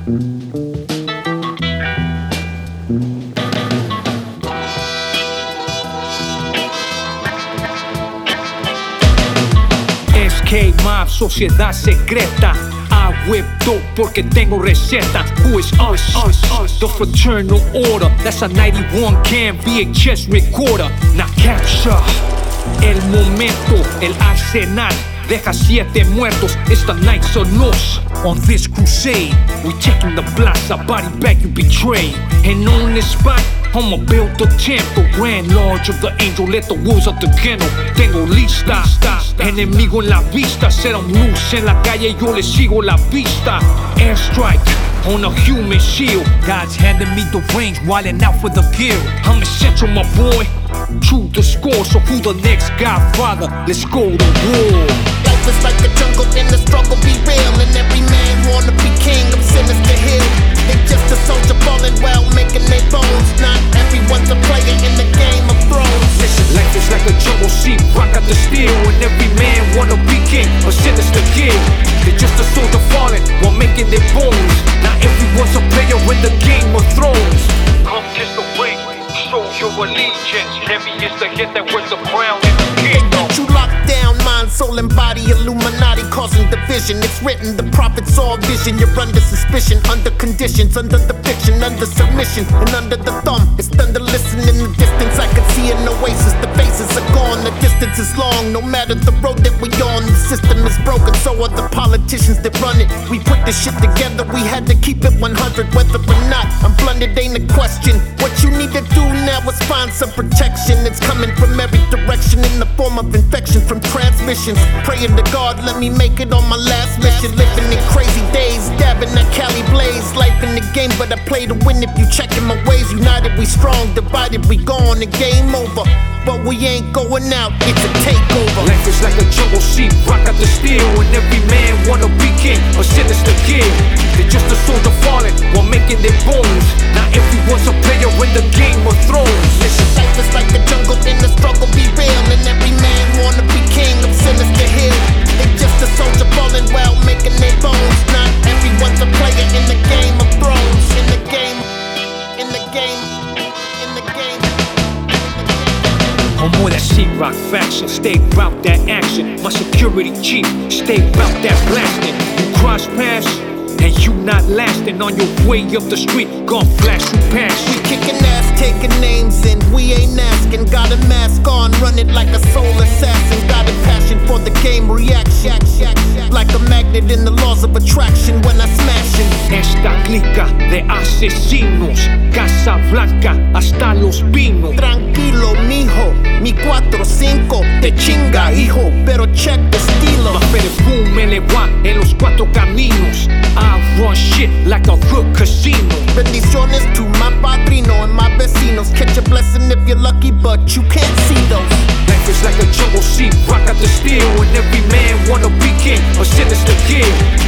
SK Mob, sociedad secreta. I whip dope porque tengo receta. Who is us? The fraternal order. That's a 91 cam VHS recorder. Now capture el momento, el arsenal. Deja 7 muertos, it's the Knights of Nos. On this crusade, we taking the plaza, body bag you betrayed. And on this spot, I'ma build the temple. Grand Lodge of the Angel, let the wolves of the kennel. Tengo lista, enemigo en la vista. Set 'em loose en la calle, yo le sigo la pista. Airstrike on a human shield. God's handing me the range, wildin' out for the kill. I'm essential, my boy, true the score. So who the next godfather? Let's go to war. Life is like a jungle and the struggle be real. And every man wanna be king of Sinister Hill. They just a soldier falling while making their bones. Not everyone's a player in the Game of Thrones. Listen, life is like a jungle, see, rock out the steel. And every man wanna be king of Sinister Hill. They're just a soldier falling while making their bones. Not everyone's a player in the Game of Thrones. Come kiss the ring, show your allegiance. Heavy is the hit that wears the crown in the kingdom. You locked down mind, soul, and body. Illuminati causing division. It's written, the prophets saw vision. You're under suspicion, under conditions, under the fiction, under submission, and under the thumb. It's thunder, listen in the distance. I can see an oasis. The faces are gone, the distance is long. No matter the road that we on, the system is broken. So are the politicians that run it. We put this shit together. We had to keep it 100, whether or not I'm blunted ain't a question. What you need to do now is find some protection. It's coming from every direction in the form of infection from transmissions. Praying to God, let me make it on my last mission. Living in crazy days, dabbing that Cali blaze. Life in the game, but I play to win. If you checking my ways, united we strong, divided we gone. The game over, but we ain't going out. It's a takeover. Life is like a jungle, see, rock out the steel. And every man wanna be king of Sinister Hill. They're just a soldier falling while making their bones. Not everyone's a player in the Game of Thrones. Listen, life is like a jungle and the struggle be real. And every man wanna be king of Sinister Hill. They're just a soldier falling while making their bones. Not everyone's a player in the Game of Thrones. In the game, in the game, in the game. I'm more that C-Rock faction, stay about that action. My security chief, stay about that blasting. You cross paths, and you not lasting. On your way up the street, gon' flash you past. We kicking ass, taking names, and we ain't asking. Got a mask on, run it like a soul assassin. Got a passion for the game, reaction. Like a magnet in the laws of attraction when I smashing. Esta clica de asesinos, Casa Blanca hasta Los Pinos. Tranquilo, mijo, mi 4-5 te chinga, hijo, pero check the estilo. Más perfume le va en los 4 caminos. I run shit like a hood casino. Bendiciones to my padrino and my vecinos. Catch a blessing if you're lucky, but you can't see those. Life is like a jungle, see, rock out the steel. And every man wanna be king of Sinister Hill.